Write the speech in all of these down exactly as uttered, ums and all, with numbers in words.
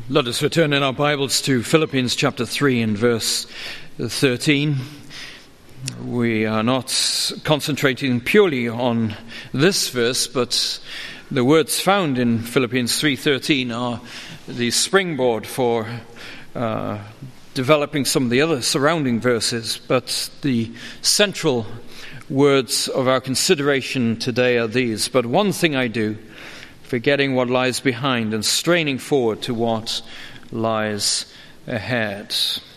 Let us return in our Bibles to Philippians chapter three and verse thirteen. We are not concentrating purely on this verse, but the words found in Philippians three thirteen are the springboard for uh, developing some of the other surrounding verses. But the central words of our consideration today are these: "But one thing I do, forgetting what lies behind and straining forward to what lies ahead."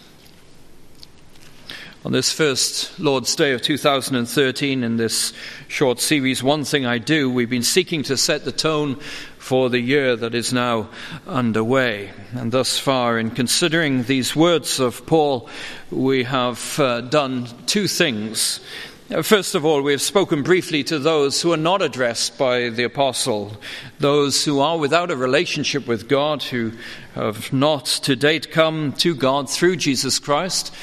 On this first Lord's Day of two thousand thirteen, in this short series, One Thing I Do, we've been seeking to set the tone for the year that is now underway. And thus far, in considering these words of Paul, we have uh, done two things. First of all, we have spoken briefly to those who are not addressed by the apostle, those who are without a relationship with God, who have not to date come to God through Jesus Christ,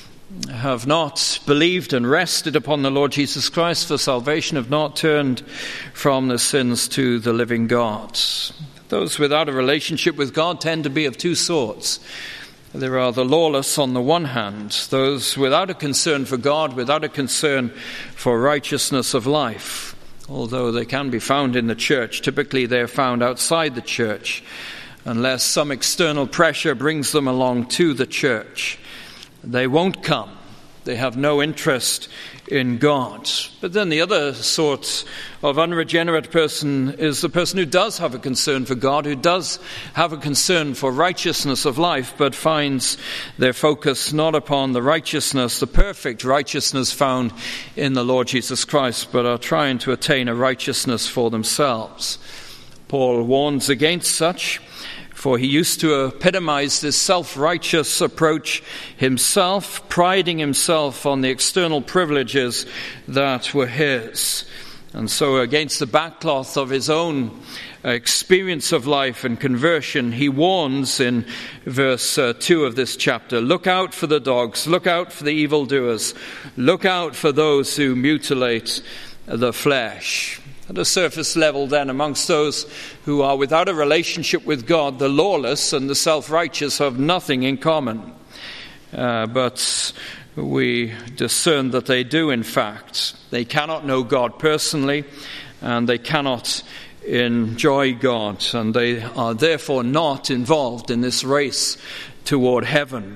have not believed and rested upon the Lord Jesus Christ for salvation, have not turned from their sins to the living God. Those without a relationship with God tend to be of two sorts. There are the lawless on the one hand, those without a concern for God, without a concern for righteousness of life. Although they can be found in the church, typically they're found outside the church, unless some external pressure brings them along to the church. They won't come. They have no interest in God. But then the other sort of unregenerate person is the person who does have a concern for God, who does have a concern for righteousness of life, but finds their focus not upon the righteousness, the perfect righteousness found in the Lord Jesus Christ, but are trying to attain a righteousness for themselves. Paul warns against such, for he used to epitomize this self-righteous approach himself, priding himself on the external privileges that were his. And so against the backcloth of his own experience of life and conversion, he warns in verse uh, two of this chapter, "Look out for the dogs, look out for the evildoers, look out for those who mutilate the flesh." At a surface level then, amongst those who are without a relationship with God, the lawless and the self-righteous have nothing in common. Uh, but we discern that they do, in fact. They cannot know God personally, and they cannot enjoy God, and they are therefore not involved in this race toward heaven.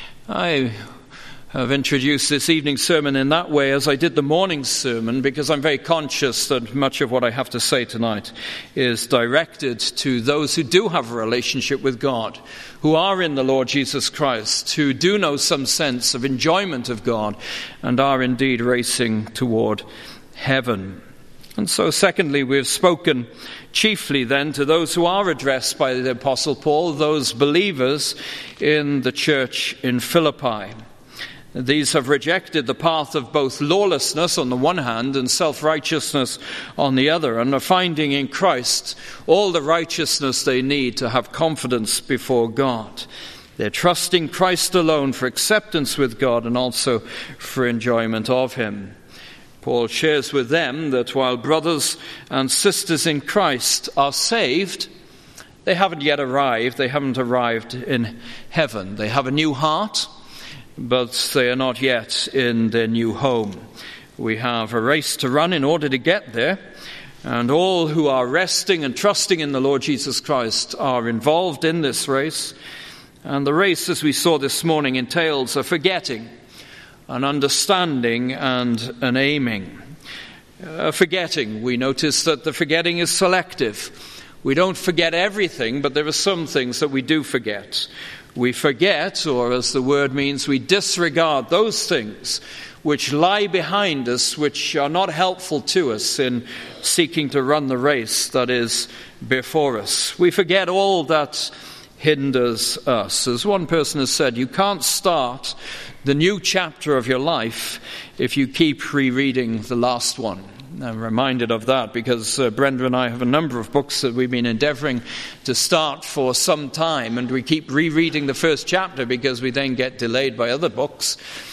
I I've introduced this evening's sermon in that way as I did the morning's sermon, because I'm very conscious that much of what I have to say tonight is directed to those who do have a relationship with God, who are in the Lord Jesus Christ, who do know some sense of enjoyment of God and are indeed racing toward heaven. And so secondly, we've spoken chiefly then to those who are addressed by the Apostle Paul, those believers in the church in Philippi. These have rejected the path of both lawlessness on the one hand and self-righteousness on the other, and are finding in Christ all the righteousness they need to have confidence before God. They're trusting Christ alone for acceptance with God and also for enjoyment of Him. Paul shares with them that while brothers and sisters in Christ are saved, they haven't yet arrived. They haven't arrived in heaven. They have a new heart, but they are not yet in their new home. We have a race to run in order to get there, and all who are resting and trusting in the Lord Jesus Christ are involved in this race. And the race, as we saw this morning, entails a forgetting, an understanding, and an aiming. A forgetting, we notice that the forgetting is selective. We don't forget everything, but there are some things that we do forget. We forget, or as the word means, we disregard those things which lie behind us, which are not helpful to us in seeking to run the race that is before us. We forget all that hinders us. As one person has said, you can't start the new chapter of your life if you keep rereading the last one. I'm reminded of that because uh, Brenda and I have a number of books that we've been endeavoring to start for some time, and we keep rereading the first chapter because we then get delayed by other books.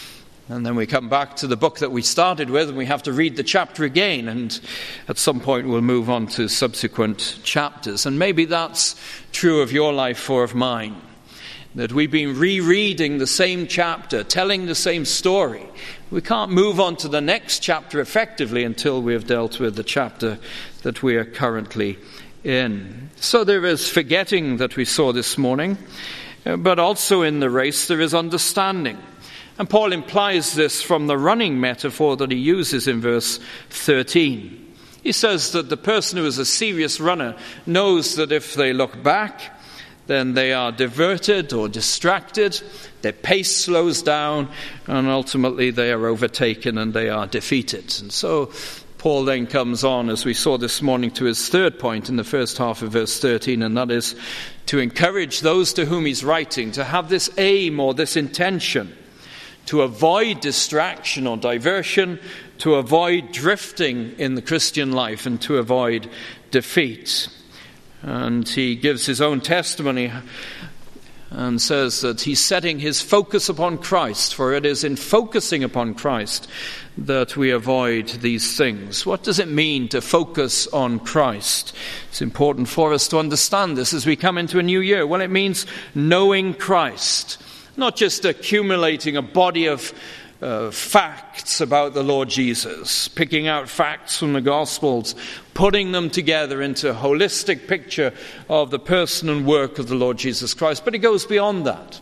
And then we come back to the book that we started with, and we have to read the chapter again, and at some point we'll move on to subsequent chapters. And maybe that's true of your life or of mine, that we've been rereading the same chapter, telling the same story. We can't move on to the next chapter effectively until we have dealt with the chapter that we are currently in. So there is forgetting that we saw this morning, but also in the race there is understanding. And Paul implies this from the running metaphor that he uses in verse thirteen. He says that the person who is a serious runner knows that if they look back, then they are diverted or distracted, their pace slows down, and ultimately they are overtaken and they are defeated. And so Paul then comes on, as we saw this morning, to his third point in the first half of verse thirteen, and that is to encourage those to whom he's writing to have this aim or this intention, to avoid distraction or diversion, to avoid drifting in the Christian life, and to avoid defeat. And he gives his own testimony and says that he's setting his focus upon Christ, for it is in focusing upon Christ that we avoid these things. What does it mean to focus on Christ? It's important for us to understand this as we come into a new year. Well, it means knowing Christ. Not just accumulating a body of uh, facts about the Lord Jesus, picking out facts from the Gospels, putting them together into a holistic picture of the person and work of the Lord Jesus Christ. But it goes beyond that.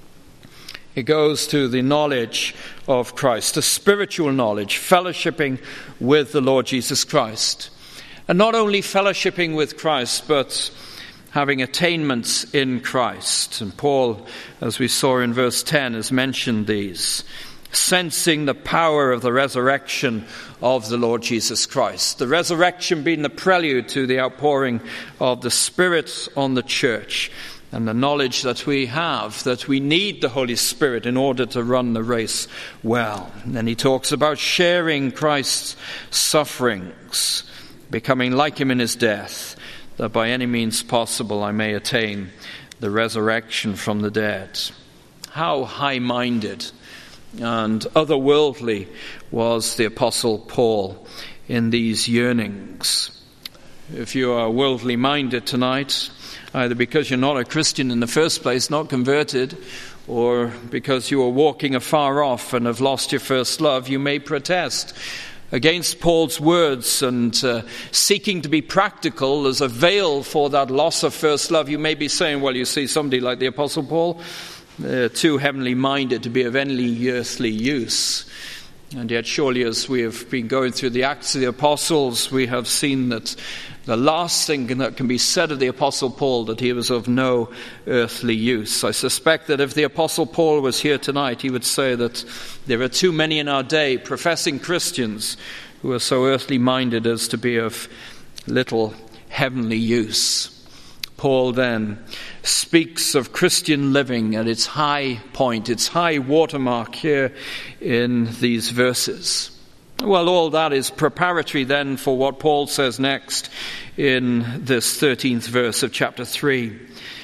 It goes to the knowledge of Christ, a spiritual knowledge, fellowshipping with the Lord Jesus Christ. And not only fellowshipping with Christ, but having attainments in Christ. And Paul, as we saw in verse ten, has mentioned these. Sensing the power of the resurrection of the Lord Jesus Christ. The resurrection being the prelude to the outpouring of the Spirit on the church. And the knowledge that we have, that we need the Holy Spirit in order to run the race well. And then he talks about sharing Christ's sufferings, becoming like him in his death, that by any means possible I may attain the resurrection from the dead. How high-minded and otherworldly was the Apostle Paul in these yearnings. If you are worldly minded tonight, either because you're not a Christian in the first place, not converted, or because you are walking afar off and have lost your first love, you may protest against Paul's words and uh, seeking to be practical as a veil for that loss of first love. You may be saying, well, you see, somebody like the Apostle Paul, they're too heavenly minded to be of any earthly use. And yet surely as we have been going through the Acts of the Apostles, we have seen that the last thing that can be said of the Apostle Paul, that he was of no earthly use. I suspect that if the Apostle Paul was here tonight, he would say that there are too many in our day professing Christians who are so earthly minded as to be of little heavenly use. Paul then speaks of Christian living at its high point, its high watermark here in these verses. Well, all that is preparatory then for what Paul says next in this thirteenth verse of chapter three.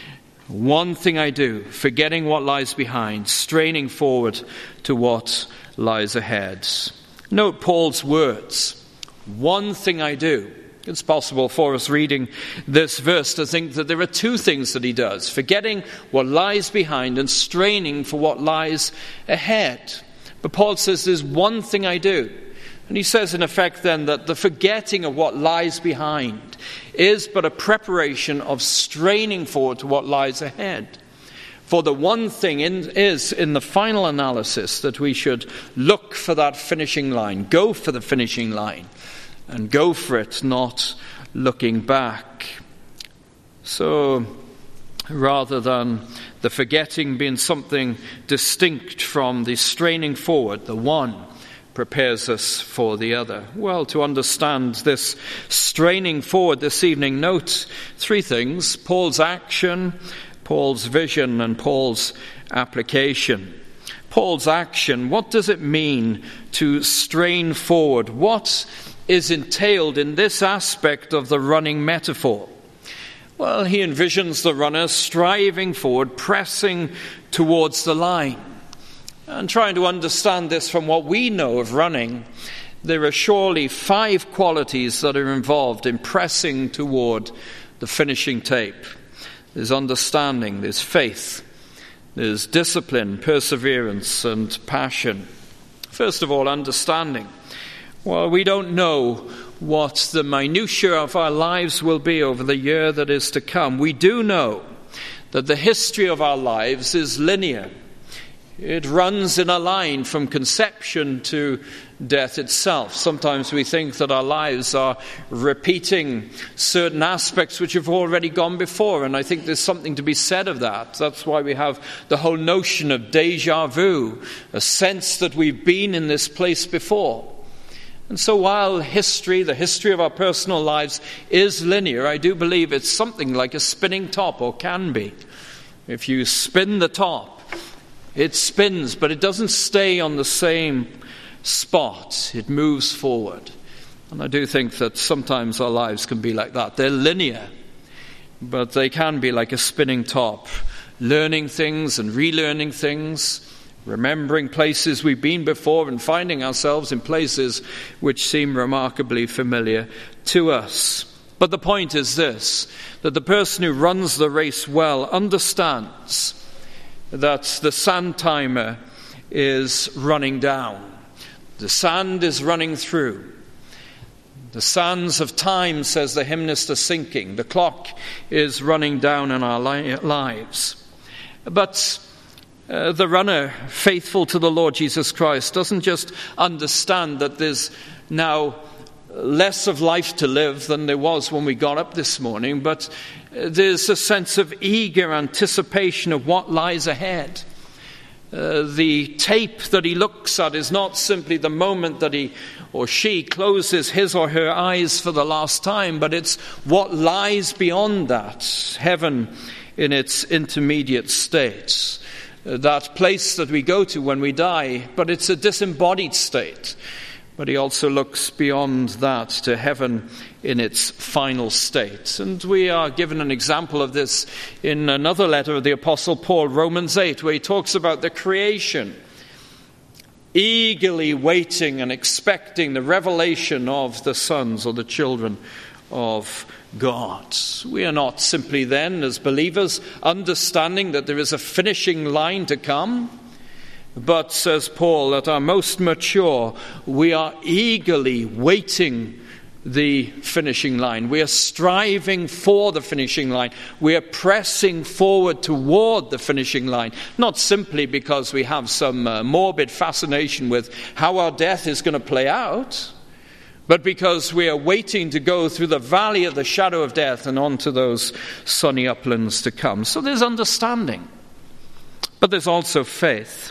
One thing I do, forgetting what lies behind, straining forward to what lies ahead. Note Paul's words. One thing I do. It's possible for us reading this verse to think that there are two things that he does, forgetting what lies behind and straining for what lies ahead. But Paul says there's one thing I do. And he says in effect then that the forgetting of what lies behind is but a preparation of straining forward to what lies ahead. For the one thing in, is in the final analysis that we should look for that finishing line, go for the finishing line. And go for it, not looking back. So, rather than the forgetting being something distinct from the straining forward, the one prepares us for the other. Well, to understand this straining forward this evening, note three things: Paul's action, Paul's vision, and Paul's application. Paul's action, what does it mean to strain forward? What is entailed in this aspect of the running metaphor? Well, he envisions the runner striving forward, pressing towards the line. And trying to understand this from what we know of running, there are surely five qualities that are involved in pressing toward the finishing tape. There's understanding, there's faith, there's discipline, perseverance, and passion. First of all, understanding. Well, we don't know what the minutiae of our lives will be over the year that is to come. We do know that the history of our lives is linear. It runs in a line from conception to death itself. Sometimes we think that our lives are repeating certain aspects which have already gone before, and I think there's something to be said of that. That's why we have the whole notion of déjà vu, a sense that we've been in this place before. And so while history, the history of our personal lives is linear, I do believe it's something like a spinning top, or can be. If you spin the top, it spins, but it doesn't stay on the same spot. It moves forward. And I do think that sometimes our lives can be like that. They're linear, but they can be like a spinning top, learning things and relearning things, remembering places we've been before and finding ourselves in places which seem remarkably familiar to us. But the point is this, that the person who runs the race well understands that the sand timer is running down. The sand is running through. The sands of time, says the hymnist, are sinking. The clock is running down in our li- lives. But uh, the runner, faithful to the Lord Jesus Christ, doesn't just understand that there's now less of life to live than there was when we got up this morning, but there's a sense of eager anticipation of what lies ahead. Uh, the tape that he looks at is not simply the moment that he or she closes his or her eyes for the last time, but it's what lies beyond that, heaven in its intermediate state, uh, that place that we go to when we die, but it's a disembodied state. But he also looks beyond that to heaven in its final state. And we are given an example of this in another letter of the Apostle Paul, Romans eight, where he talks about the creation, eagerly waiting and expecting the revelation of the sons or the children of God. We are not simply then, as believers, understanding that there is a finishing line to come, but, says Paul, at our most mature, we are eagerly waiting the finishing line. We are striving for the finishing line. We are pressing forward toward the finishing line, not simply because we have some uh, morbid fascination with how our death is going to play out, but because we are waiting to go through the valley of the shadow of death and on to those sunny uplands to come. So there's understanding, but there's also faith.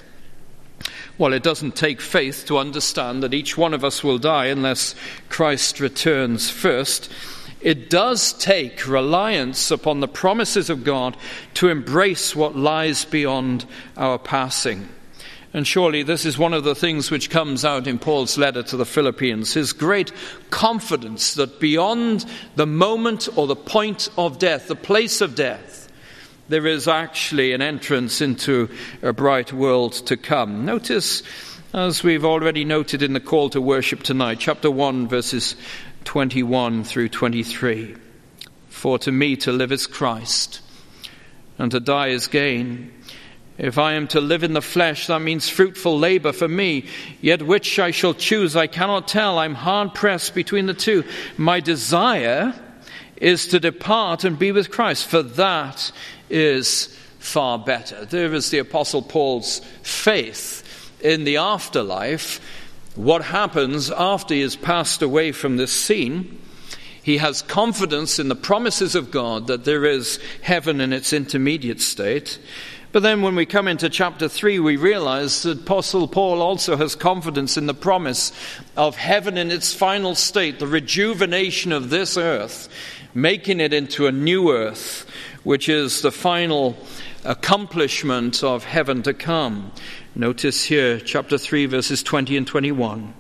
Well, it doesn't take faith to understand that each one of us will die unless Christ returns first. It does take reliance upon the promises of God to embrace what lies beyond our passing. And surely this is one of the things which comes out in Paul's letter to the Philippians, his great confidence that beyond the moment or the point of death, the place of death, there is actually an entrance into a bright world to come. Notice, as we've already noted in the call to worship tonight, chapter one, verses twenty-one through twenty-three. For to me to live is Christ, and to die is gain. If I am to live in the flesh, that means fruitful labor for me. Yet which I shall choose, I cannot tell. I'm hard pressed between the two. My desire is to depart and be with Christ, for that is far better. There is the Apostle Paul's faith in the afterlife. What happens after he has passed away from this scene? He has confidence in the promises of God that there is heaven in its intermediate state. But then when we come into chapter three, we realize that Apostle Paul also has confidence in the promise of heaven in its final state, the rejuvenation of this earth, making it into a new earth, which is the final accomplishment of heaven to come. Notice here, chapter three, verses twenty and twenty-one.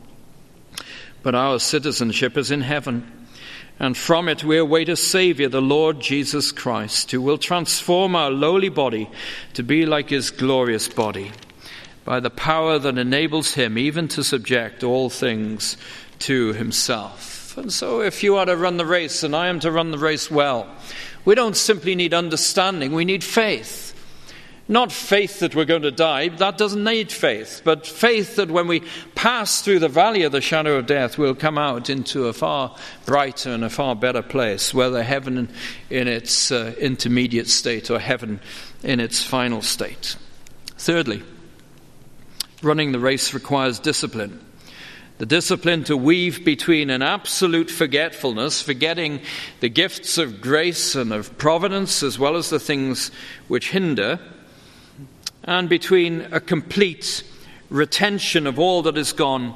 But our citizenship is in heaven, and from it we await a Savior, the Lord Jesus Christ, who will transform our lowly body to be like his glorious body, by the power that enables him even to subject all things to himself. And so if you are to run the race and I am to run the race well, we don't simply need understanding, we need faith. Not faith that we're going to die, that doesn't need faith, but faith that when we pass through the valley of the shadow of death, we'll come out into a far brighter and a far better place, whether heaven in its uh, intermediate state or heaven in its final state. Thirdly, running the race requires discipline. The discipline to weave between an absolute forgetfulness, forgetting the gifts of grace and of providence as well as the things which hinder, and between a complete retention of all that has gone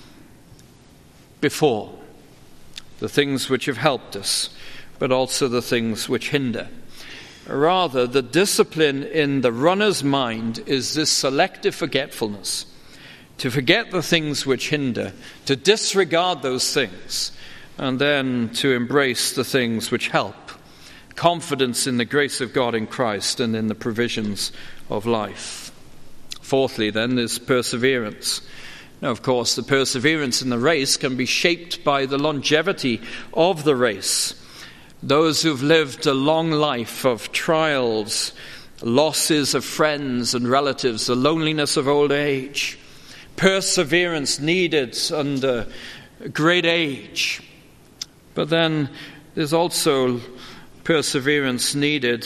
before, the things which have helped us, but also the things which hinder. Rather, the discipline in the runner's mind is this selective forgetfulness, to forget the things which hinder, to disregard those things, and then to embrace the things which help. Confidence in the grace of God in Christ and in the provisions of life. Fourthly, then, there's perseverance. Now, of course, the perseverance in the race can be shaped by the longevity of the race. Those who've lived a long life of trials, losses of friends and relatives, the loneliness of old age, perseverance needed under great age. But then there's also perseverance needed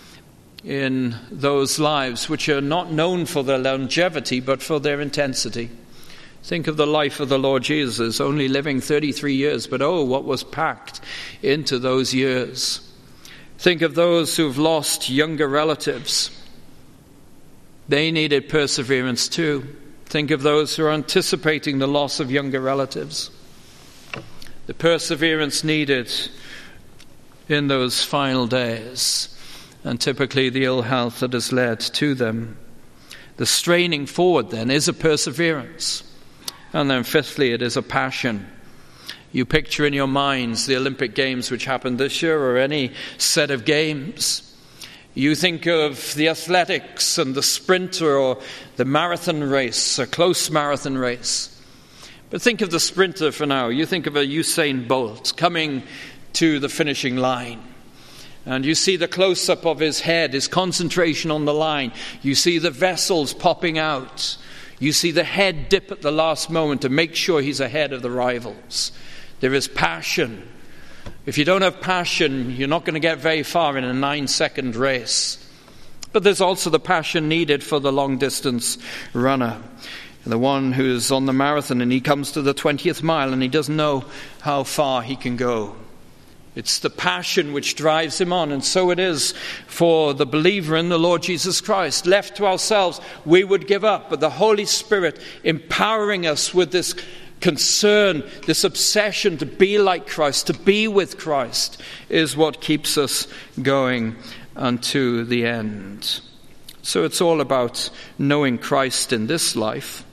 in those lives which are not known for their longevity but for their intensity. Think of the life of the Lord Jesus, only living thirty-three years, but oh, what was packed into those years. Think of those who've lost younger relatives. They needed perseverance too. Think of those who are anticipating the loss of younger relatives. The perseverance needed in those final days, and typically the ill health that has led to them. The straining forward then is a perseverance. And then fifthly, it is a passion. You picture in your minds the Olympic Games which happened this year or any set of games. You think of the athletics and the sprinter or the marathon race, a close marathon race. But think of the sprinter for now. You think of a Usain Bolt coming to the finishing line. And you see the close-up of his head, his concentration on the line. You see the vessels popping out. You see the head dip at the last moment to make sure he's ahead of the rivals. There is passion. If you don't have passion, you're not going to get very far in a nine-second race. But there's also the passion needed for the long-distance runner. The one who's on the marathon and he comes to the twentieth mile and he doesn't know how far he can go. It's the passion which drives him on, and so it is for the believer in the Lord Jesus Christ. Left to ourselves, we would give up, but the Holy Spirit empowering us with this concern, this obsession to be like Christ, to be with Christ, is what keeps us going unto the end. So it's all about knowing Christ in this life.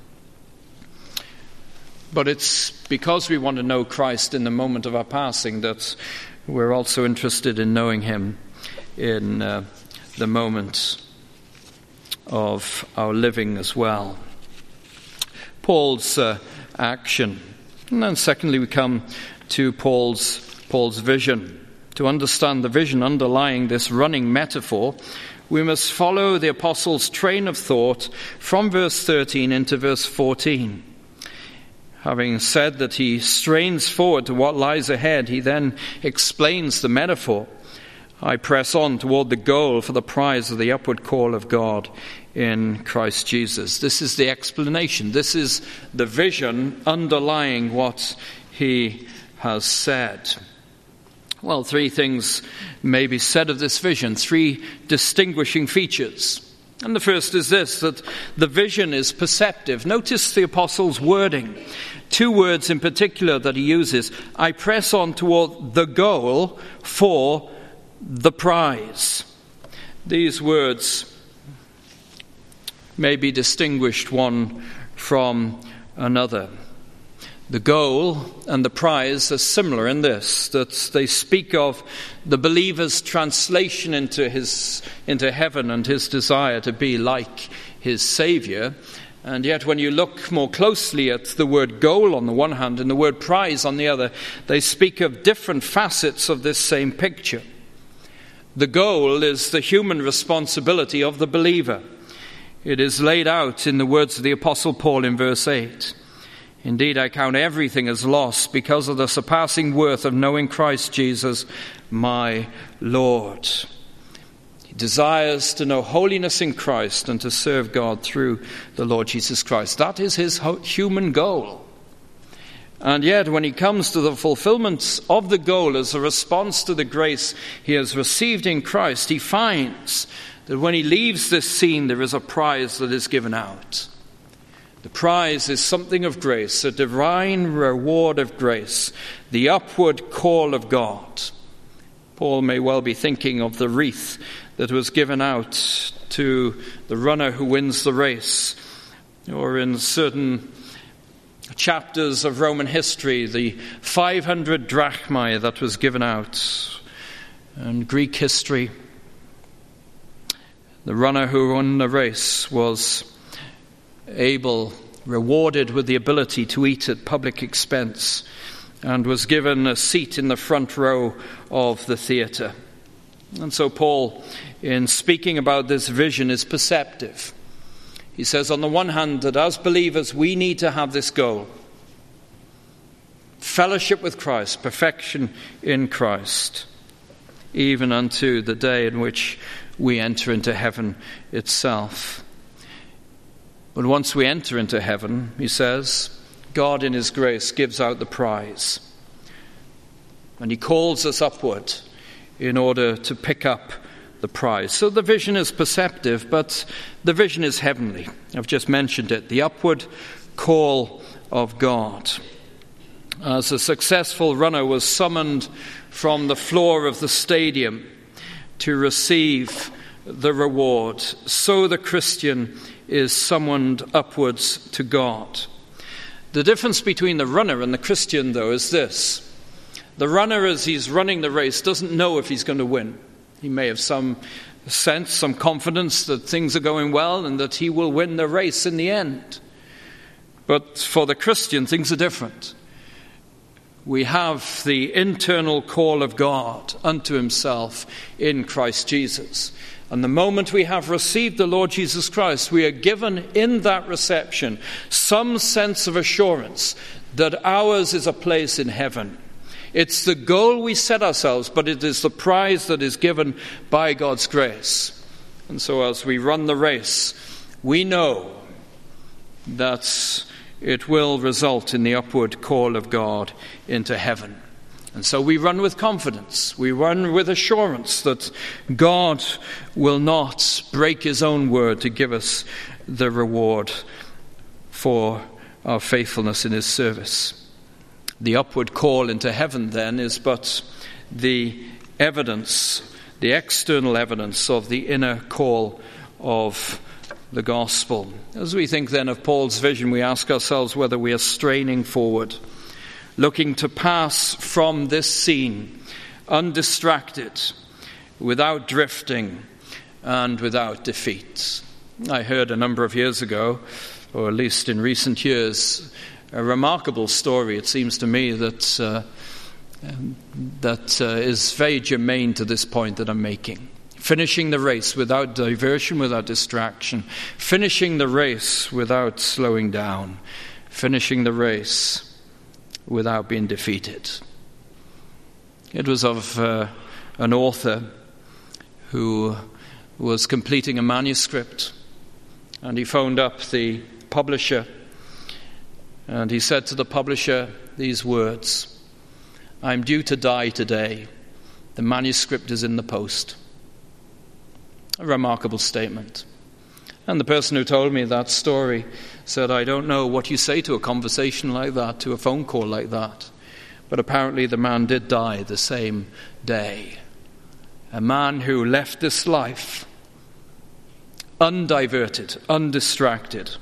But it's because we want to know Christ in the moment of our passing that we're also interested in knowing him in uh, the moment of our living as well. Paul's uh, action. And then secondly, we come to Paul's Paul's vision. To understand the vision underlying this running metaphor, we must follow the apostle's train of thought from verse thirteen into verse fourteen. Having said that he strains forward to what lies ahead, he then explains the metaphor. I press on toward the goal for the prize of the upward call of God in Christ Jesus. This is the explanation. This is the vision underlying what he has said. Well, three things may be said of this vision, three distinguishing features. And the first is this, that the vision is perceptive. Notice the apostle's wording. Two words in particular that he uses. I press on toward the goal for the prize. These words may be distinguished one from another. The goal and the prize are similar in this, that they speak of the believer's translation into his into heaven and his desire to be like his Savior. And yet when you look more closely at the word goal on the one hand and the word prize on the other, they speak of different facets of this same picture. The goal is the human responsibility of the believer. It is laid out in the words of the Apostle Paul in verse eight. Indeed, I count everything as loss because of the surpassing worth of knowing Christ Jesus, my Lord. He desires to know holiness in Christ and to serve God through the Lord Jesus Christ. That is his human goal. And yet, when he comes to the fulfillment of the goal as a response to the grace he has received in Christ, he finds that when he leaves this scene, there is a prize that is given out. The prize is something of grace, a divine reward of grace, the upward call of God. Paul may well be thinking of the wreath that was given out to the runner who wins the race, or in certain chapters of Roman history, the five hundred drachmae that was given out. And Greek history, the runner who won the race was able, rewarded with the ability to eat at public expense, and was given a seat in the front row of the theatre. And so Paul, in speaking about this vision, is perceptive. He says, on the one hand, that as believers we need to have this goal: fellowship with Christ, perfection in Christ, even unto the day in which we enter into heaven itself. But once we enter into heaven, he says, God in his grace gives out the prize. And he calls us upward in order to pick up the prize. So the vision is perceptive, but the vision is heavenly. I've just mentioned it, the upward call of God. As a successful runner was summoned from the floor of the stadium to receive the reward, so the Christian is summoned upwards to God. The difference between the runner and the Christian, though, is this. The runner, as he's running the race, doesn't know if he's going to win. He may have some sense, some confidence that things are going well and that he will win the race in the end. But for the Christian, things are different. We have the internal call of God unto himself in Christ Jesus. And the moment we have received the Lord Jesus Christ, we are given in that reception some sense of assurance that ours is a place in heaven. It's the goal we set ourselves, but it is the prize that is given by God's grace. And so as we run the race, we know that it will result in the upward call of God into heaven. And so we run with confidence. We run with assurance that God will not break his own word to give us the reward for our faithfulness in his service. The upward call into heaven, then, is but the evidence, the external evidence of the inner call of the gospel. As we think then of Paul's vision, we ask ourselves whether we are straining forward, looking to pass from this scene undistracted, without drifting, and without defeat. I heard a number of years ago, or at least in recent years, a remarkable story, it seems to me, that uh, that uh, is very germane to this point that I'm making. Finishing the race without diversion, without distraction. Finishing the race without slowing down. Finishing the race without being defeated. It was of uh, an author who was completing a manuscript, and he phoned up the publisher, and he said to the publisher these words: "I'm due to die today. The manuscript is in the post." A remarkable statement. And the person who told me that story said, "I don't know what you say to a conversation like that, to a phone call like that." But apparently the man did die the same day. A man who left this life undiverted, undistracted,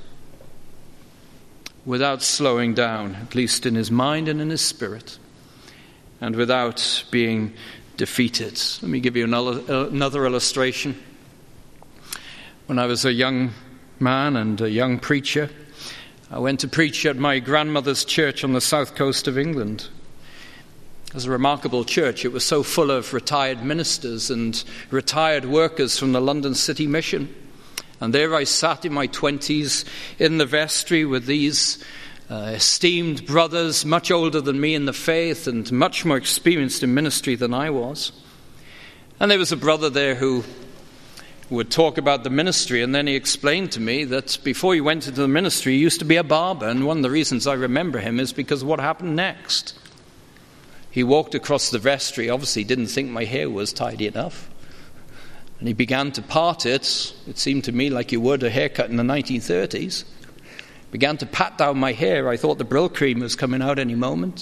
without slowing down, at least in his mind and in his spirit, and without being defeated. Let me give you another, another illustration. When I was a young man and a young preacher. I went to preach at my grandmother's church on the south coast of England. It was a remarkable church. It was so full of retired ministers and retired workers from the London City Mission. And there I sat in my twenties in the vestry with these uh, esteemed brothers, much older than me in the faith and much more experienced in ministry than I was. And there was a brother there who would talk about the ministry, and then he explained to me that before he went into the ministry, he used to be a barber, and one of the reasons I remember him is because of what happened next. He walked across the vestry, obviously didn't think my hair was tidy enough, and he began to part it. It seemed to me like you would a haircut in the nineteen thirties. Began to pat down my hair. I thought the Brill cream was coming out any moment.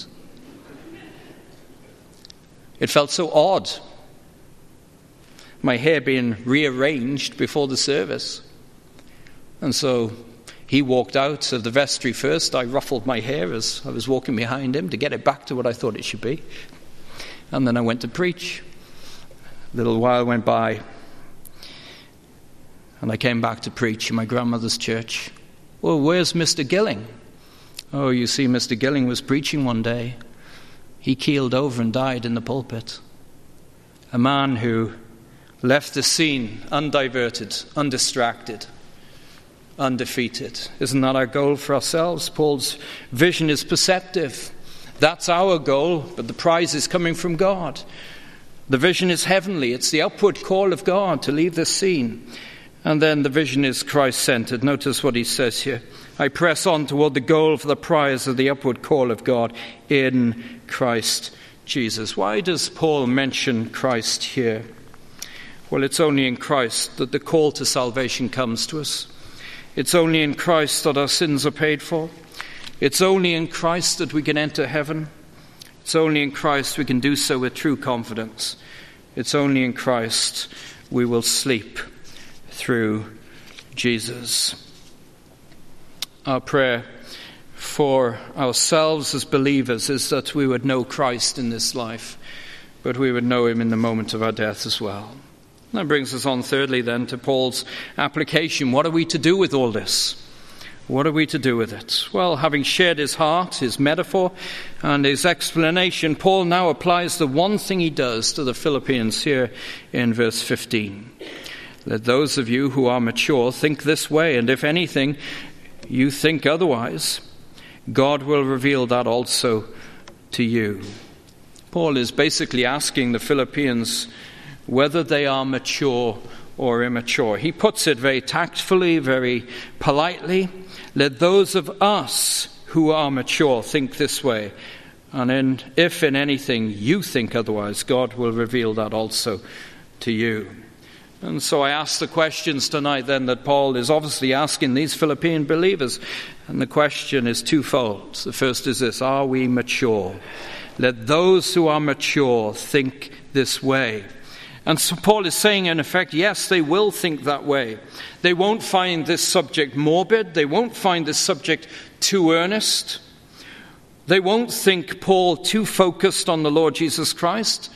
It felt so odd, my hair being rearranged before the service. And so he walked out of the vestry first. I ruffled my hair as I was walking behind him to get it back to what I thought it should be. And then I went to preach. A little while went by, and I came back to preach in my grandmother's church. Well, where's Mister Gilling? Oh, you see, Mister Gilling was preaching one day. He keeled over and died in the pulpit. A man who left the scene undiverted, undistracted, undefeated. Isn't that our goal for ourselves? Paul's vision is perceptive. That's our goal, but the prize is coming from God. The vision is heavenly. It's the upward call of God to leave this scene. And then the vision is Christ-centered. Notice what he says here. I press on toward the goal for the prize of the upward call of God in Christ Jesus. Why does Paul mention Christ here? Well, it's only in Christ that the call to salvation comes to us. It's only in Christ that our sins are paid for. It's only in Christ that we can enter heaven. It's only in Christ we can do so with true confidence. It's only in Christ we will sleep through Jesus. Our prayer for ourselves as believers is that we would know Christ in this life, but we would know him in the moment of our death as well. That brings us on thirdly then to Paul's application. What are we to do with all this? What are we to do with it? Well, having shared his heart, his metaphor, and his explanation, Paul now applies the one thing he does to the Philippians here in verse fifteen. Let those of you who are mature think this way, and if anything you think otherwise, God will reveal that also to you. Paul is basically asking the Philippians whether they are mature or immature. He puts it very tactfully, very politely. Let those of us who are mature think this way. And in, if in anything you think otherwise, God will reveal that also to you. And so I ask the questions tonight then that Paul is obviously asking these Philippian believers. And the question is twofold. The first is this: are we mature? Let those who are mature think this way. And so Paul is saying, in effect, yes, they will think that way. They won't find this subject morbid. They won't find this subject too earnest. They won't think Paul too focused on the Lord Jesus Christ.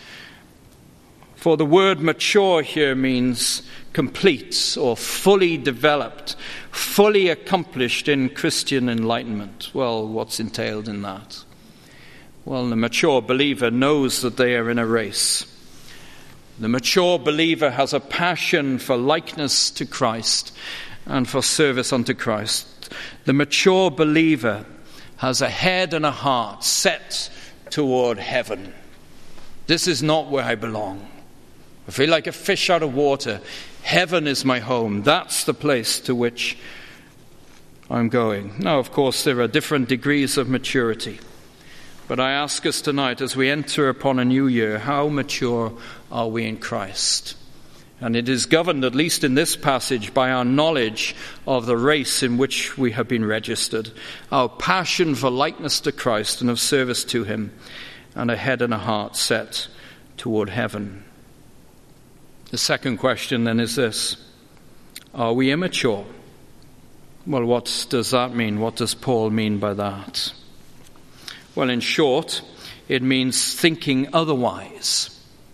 For the word mature here means complete or fully developed, fully accomplished in Christian enlightenment. Well, what's entailed in that? Well, the mature believer knows that they are in a race. The mature believer has a passion for likeness to Christ and for service unto Christ. The mature believer has a head and a heart set toward heaven. This is not where I belong. I feel like a fish out of water. Heaven is my home. That's the place to which I'm going. Now, of course, there are different degrees of maturity. But I ask us tonight, as we enter upon a new year, how mature are we in Christ? And it is governed, at least in this passage, by our knowledge of the race in which we have been registered, our passion for likeness to Christ and of service to him, and a head and a heart set toward heaven. The second question then is this: are we immature? Well, what does that mean? What does Paul mean by that? Well, in short, it means thinking otherwise.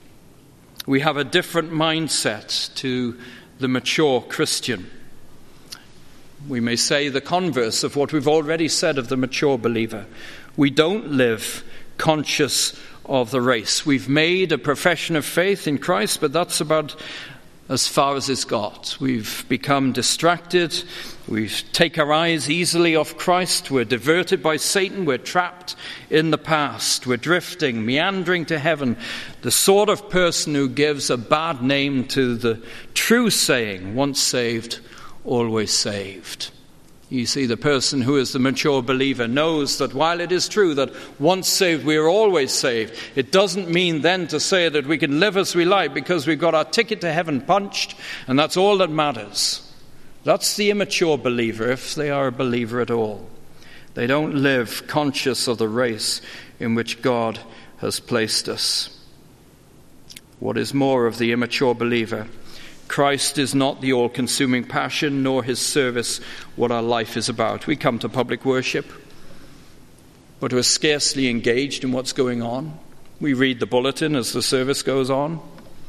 We have a different mindset to the mature Christian. We may say the converse of what we've already said of the mature believer. We don't live conscious of the race. We've made a profession of faith in Christ, but that's about as far as it's got. We've become distracted. We take our eyes easily off Christ. We're diverted by Satan. We're trapped in the past. We're drifting, meandering to heaven. The sort of person who gives a bad name to the true saying, once saved, always saved. You see, the person who is the mature believer knows that while it is true that once saved we are always saved, it doesn't mean then to say that we can live as we like because we've got our ticket to heaven punched and that's all that matters. That's the immature believer, if they are a believer at all. They don't live conscious of the race in which God has placed us. What is more of the immature believer? Christ is not the all-consuming passion, nor his service what our life is about. We come to public worship, but we're scarcely engaged in what's going on. We read the bulletin as the service goes on.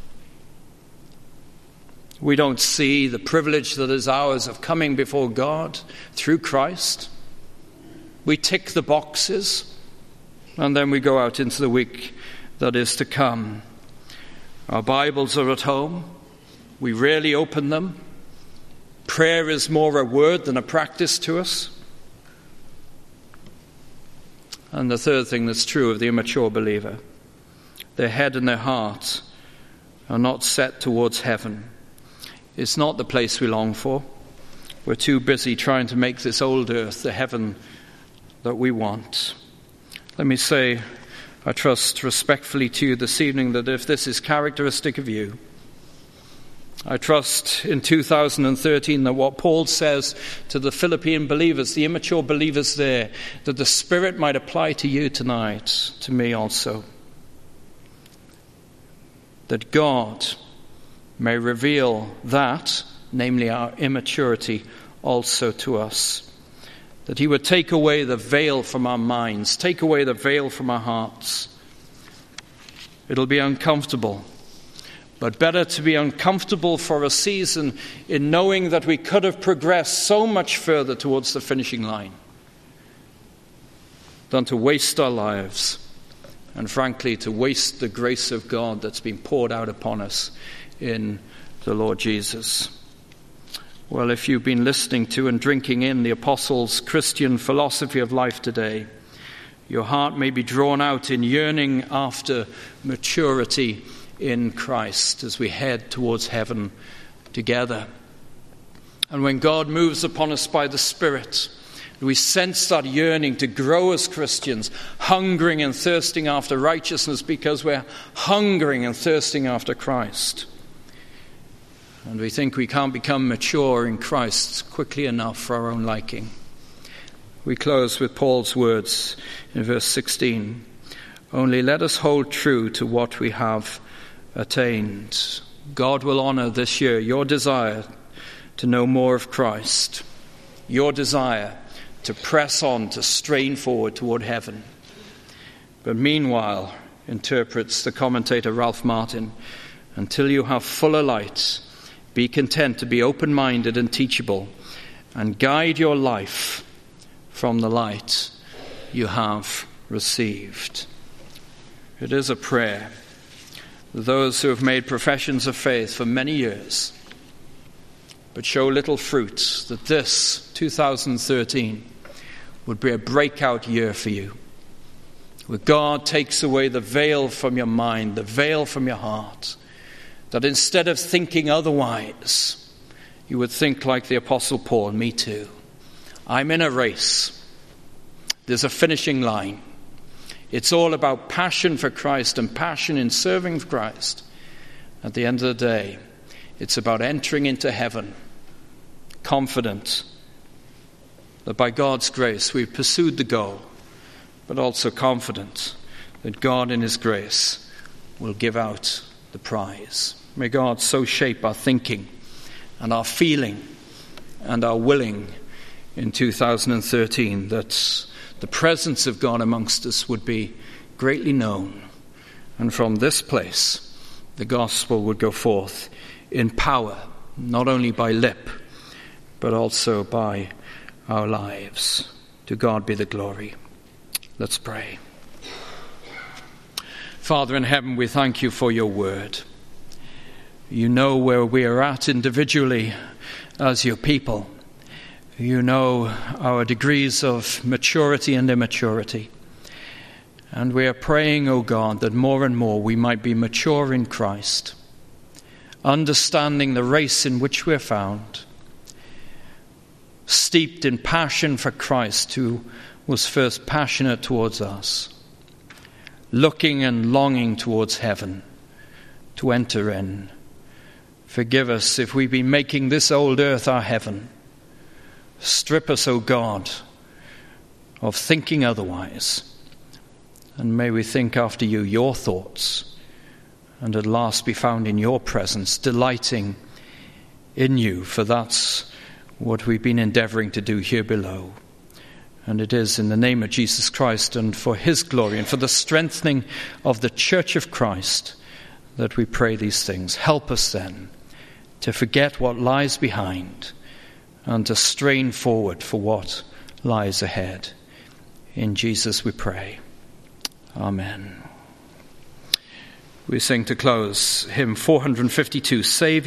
We don't see the privilege that is ours of coming before God through Christ. We tick the boxes, and then we go out into the week that is to come. Our Bibles are at home. We rarely open them. Prayer is more a word than a practice to us. And the third thing that's true of the immature believer, their head and their heart are not set towards heaven. It's not the place we long for. We're too busy trying to make this old earth the heaven that we want. Let me say, I trust respectfully to you this evening that if this is characteristic of you, I trust in two thousand thirteen that what Paul says to the Philippian believers, the immature believers there, that the Spirit might apply to you tonight, to me also. That God may reveal that, namely our immaturity, also to us. That he would take away the veil from our minds, take away the veil from our hearts. It'll be uncomfortable. But better to be uncomfortable for a season in knowing that we could have progressed so much further towards the finishing line than to waste our lives and, frankly, to waste the grace of God that's been poured out upon us in the Lord Jesus. Well, if you've been listening to and drinking in the Apostles' Christian philosophy of life today, your heart may be drawn out in yearning after maturity in Christ as we head towards heaven together. And when God moves upon us by the Spirit, we sense that yearning to grow as Christians, hungering and thirsting after righteousness because we're hungering and thirsting after Christ. And we think we can't become mature in Christ quickly enough for our own liking. We close with Paul's words in verse sixteen. Only let us hold true to what we have attained. God will honor this year your desire to know more of Christ, your desire to press on, to strain forward toward heaven. But meanwhile, interprets the commentator Ralph Martin, until you have fuller light, be content to be open-minded and teachable, and guide your life from the light you have received. It is a prayer. Those who have made professions of faith for many years but show little fruit, that this two thousand thirteen would be a breakout year for you, where God takes away the veil from your mind, the veil from your heart, that instead of thinking otherwise, you would think like the Apostle Paul, me too. I'm in a race. There's a finishing line. It's all about passion for Christ and passion in serving Christ. At the end of the day, it's about entering into heaven, confident that by God's grace we've pursued the goal, but also confident that God in his grace will give out the prize. May God so shape our thinking and our feeling and our willing in two thousand thirteen that the presence of God amongst us would be greatly known. And from this place, the gospel would go forth in power, not only by lip, but also by our lives. To God be the glory. Let's pray. Father in heaven, we thank you for your word. You know where we are at individually as your people. You know our degrees of maturity and immaturity. And we are praying, O God, that more and more we might be mature in Christ, understanding the race in which we are found, steeped in passion for Christ, who was first passionate towards us, looking and longing towards heaven to enter in. Forgive us if we've been making this old earth our heaven. Strip us, O God, of thinking otherwise. And may we think after you your thoughts, and at last be found in your presence, delighting in you, for that's what we've been endeavoring to do here below. And it is in the name of Jesus Christ and for his glory and for the strengthening of the Church of Christ that we pray these things. Help us then to forget what lies behind and to strain forward for what lies ahead. In Jesus we pray. Amen. We sing to close hymn four fifty-two, Saviour.